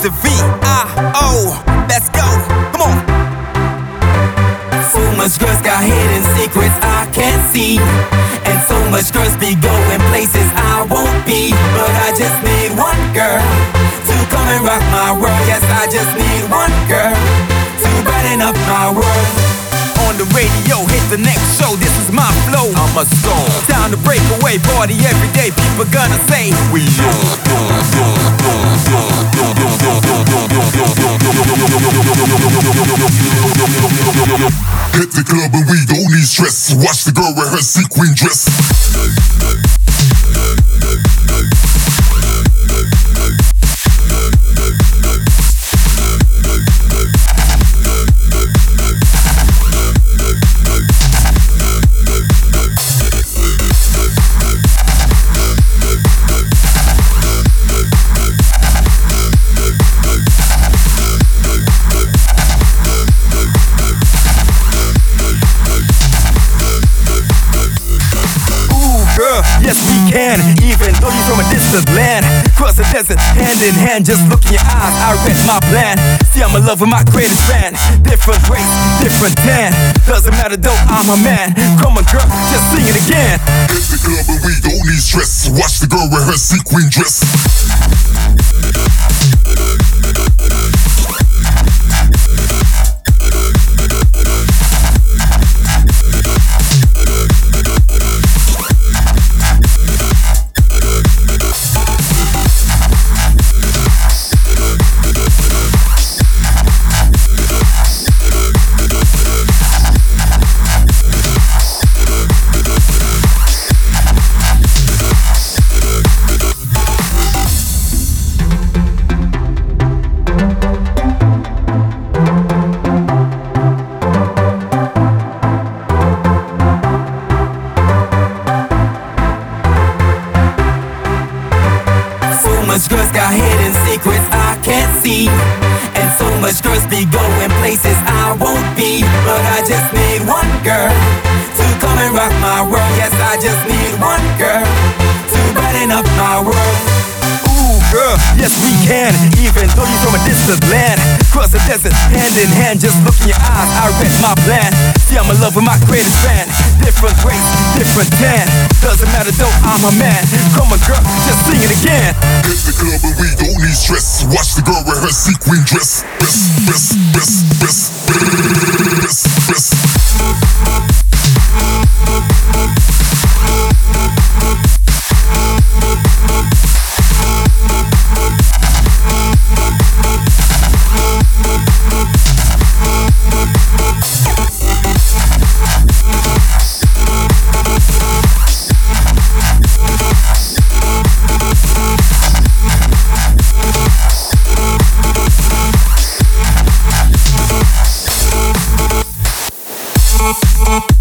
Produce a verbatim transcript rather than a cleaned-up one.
the V I O. Let's go, come on. So much girls got hidden secrets I can't see, and so much girls be going places I won't be. But I just need one girl to come and rock my world. Yes, I just need one girl to brighten up my world. On the radio, hit the next show, this is my flow. I'm a star. Time to break away, party every day. People gonna say we on. Hit the club and we don't need stress. Watch the girl wear her sequin dress. Yes, we can, even though you're from a distant land. Cross the desert, hand in hand, just look in your eyes, I read my plan. See, I'm in love with my greatest fan. Different race, different tan. Doesn't matter though, I'm a man. Come on girl, just sing it again. Hit the club and we don't need stress. Watch the girl wear her sequin dress. Girls got hidden secrets I can't see, and so much girls be going places I won't be. But I just need one girl to come and rock my world. Yes, I just need one girl to brighten up my world. Ooh, girl, yes we can, even though you're from a distant land. Cross the desert, hand in hand, just look in your eyes, I read my plan. See, I'm in love with my greatest fan. Different race, different tan. Doesn't matter though, I'm a man. Come on girl, just sing it again. Hit the club and we don't need stress. Watch the girl wear her sequin dress. Best, best, best, best, best, best. We'll be right back.